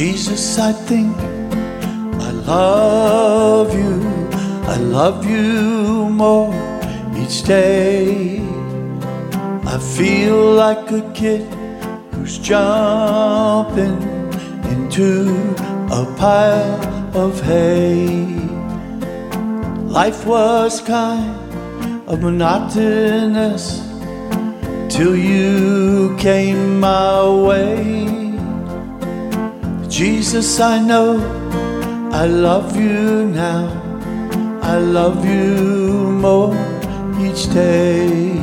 Jesus, I think I love you. I love you more each day. I feel like a kid who's jumping into a pile of hay. Life was kind of monotonous till you came my way. Jesus, I know I love you now. I love you more each day.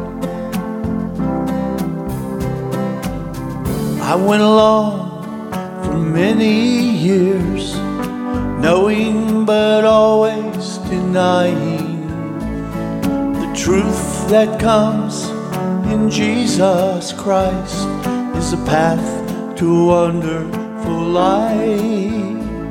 I went along for many years, knowing but always denying the truth that comes in Jesus Christ is a path to a wonderful life.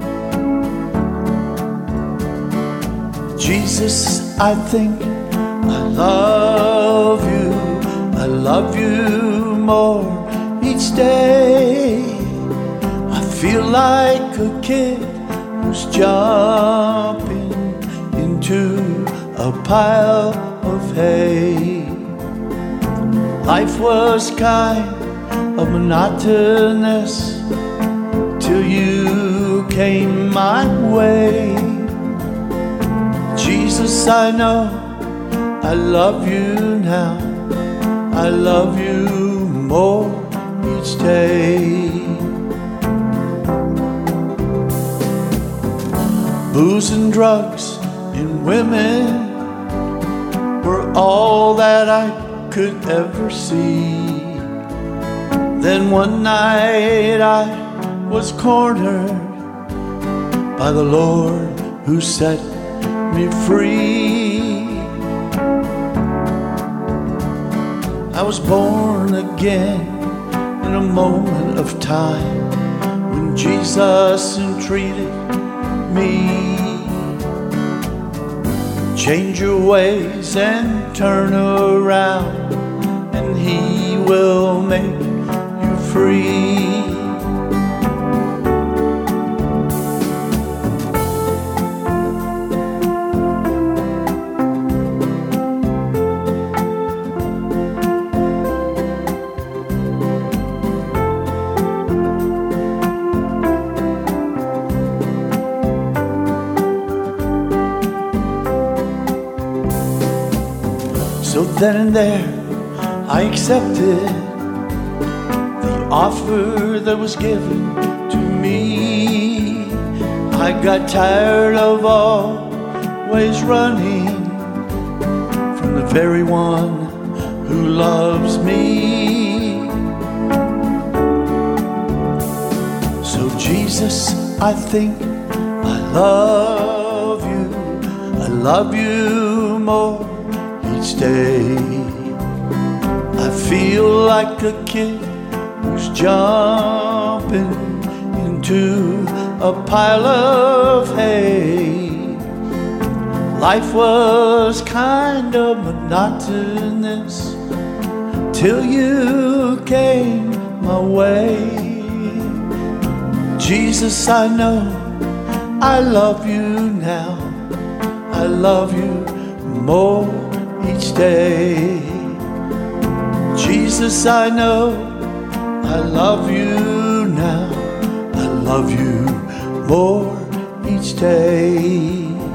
Jesus, I think I love you. I love you more each day. I feel like a kid who's jumping into a pile of hay. Life was kind of monotonous till you came my way. Jesus, I know I love you now. I love you more each day. Booze and drugs and women were all that I could ever see. Then one night I was cornered by the Lord who set me free. I was born again in a moment of time when Jesus entreated me. Change your ways and turn around, and He will make you free. So then and there, I accepted the offer that was given to me. I got tired of always running from the very one who loves me. So Jesus, I think I love you. I love you more each day. I feel like a kid who's jumping into a pile of hay. Life was kind of monotonous till you came my way. Jesus, I know I love you now. I love you more each day. Jesus, I know I love you now. I love you more each day.